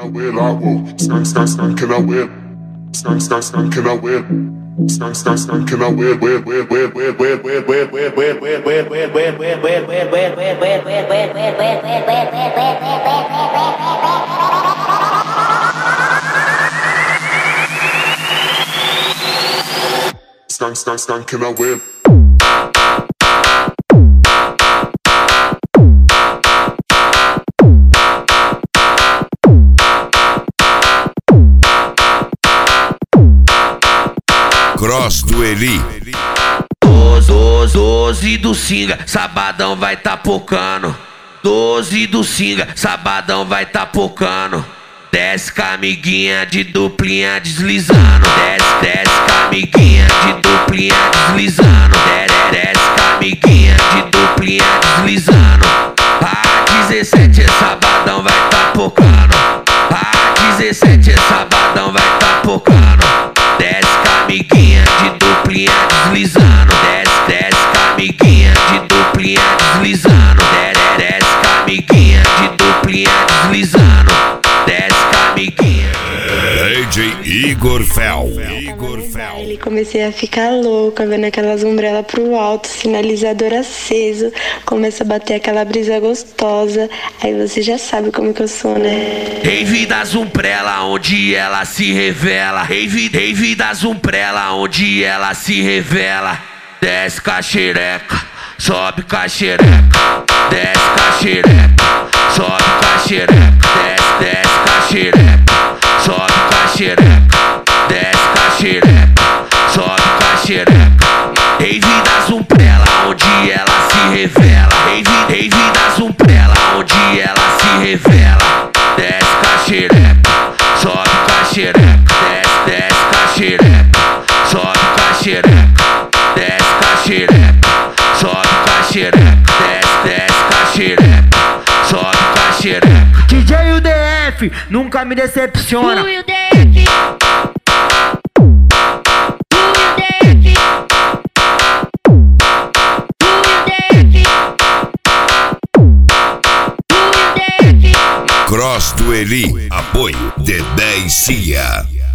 Cross do Eli. 12 do Singa, sabadão vai tá pocando. 12 do Singa, sabadão vai tá pocando. Desce com a amiguinha de duplinha deslizando. Desce com a amiguinha de duplinha deslizando. Desce com a amiguinha de duplinha deslizando. A 17 sabadão vai tá pocando. A 17 sabadão vai tá pocando. Desce com a amiguinha de duplinha deslizando. Desce com a amiguinha de duplinha deslizando. Desce com a amiguinha de duplinha deslizando. Desce com a amiguinha. DJ Igor Fel. Ele comecei a ficar louca, vendo aquelas umbrelas pro alto, sinalizador aceso, começa a bater aquela brisa gostosa. Aí você já sabe como que eu sou, né? Rave das umbrella onde ela se revela. Rave das umbrella onde ela se revela. Desce com a xereca, sobe com a xereca. Desce com a xereca, sobe com a xereca. Desce com a xereca, sobe com a xereca. Desce com a xereca, sobe com a xereca. Rave das umbrella onde ela se revela. Rave das umbrella onde ela se revela. Desce com a xereca, sobe com a xereca. Desce com a xereca, sobe com a xereca. Desce com a xereca, sobe com a xereca. Desce com a xereca, sobe com a xereca. DJ UDF nunca me decepciona. UDF. Cross do Eli. Apoio Dedé e Cia.